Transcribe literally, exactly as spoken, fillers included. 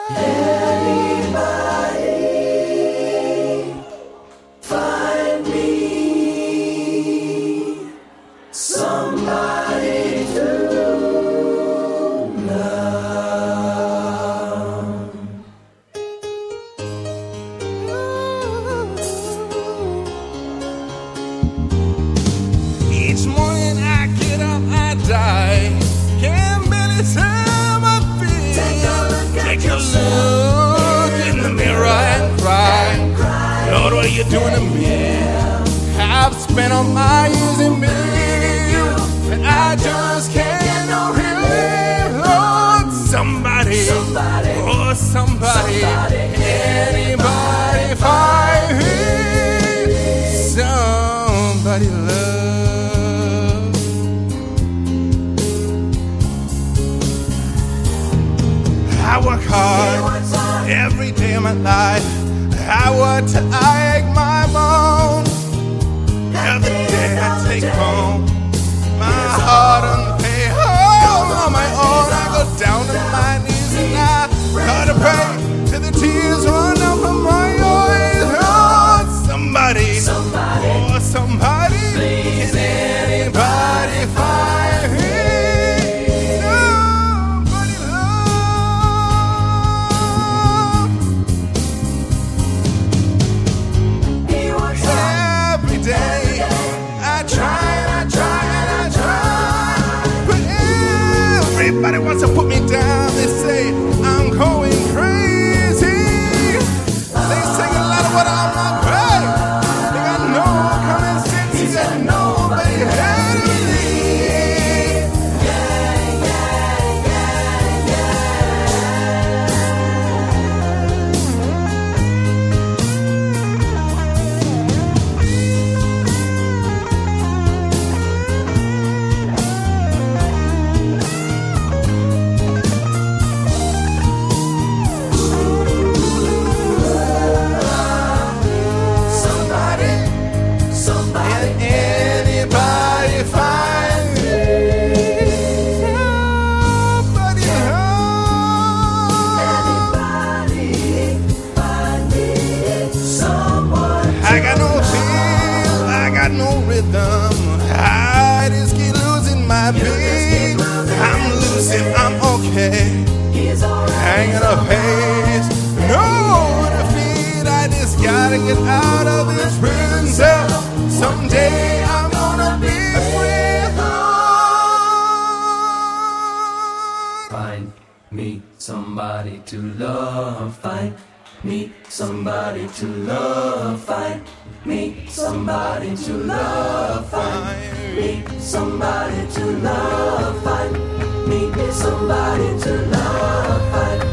Anybody find me somebody to love? Each morning I get up, I die. Can't barely tell my feet. Take a look at Take a yourself look in the mirror and cry. Lord, what are you doing to me? I've spent all my years in belief, and I just can't believe. Lord, somebody, Somebody. oh somebody, Somebody. anybody find me somebody love. I work hard every day of my life. I work till I ache my bones. Every day I take home my heart and pay home on my own. I go down to my knees and I gotta pray till the tears run down from my eyes. Oh, somebody, Somebody. oh somebody, Please, can anybody find me somebody love? He works hard. Every day I try and I try and I try, but everybody wants to put me down. They say I'm going crazy. They sing a lot of what I'm not great. They got no common sense. He said nobody had to leave. Somebody, somebody, Anybody find me somebody love? anybody find me someone I got no feel, I got no rhythm. I just keep losing my beat. I'm losing, I'm okay. He's alright. Hanging a pace, no defeat. I just gotta get out of this prison cell. Someday I'm gonna be with God. Find me somebody to love. Find me somebody to love. Find me somebody to love. Find me somebody to love. Find me somebody to love. Find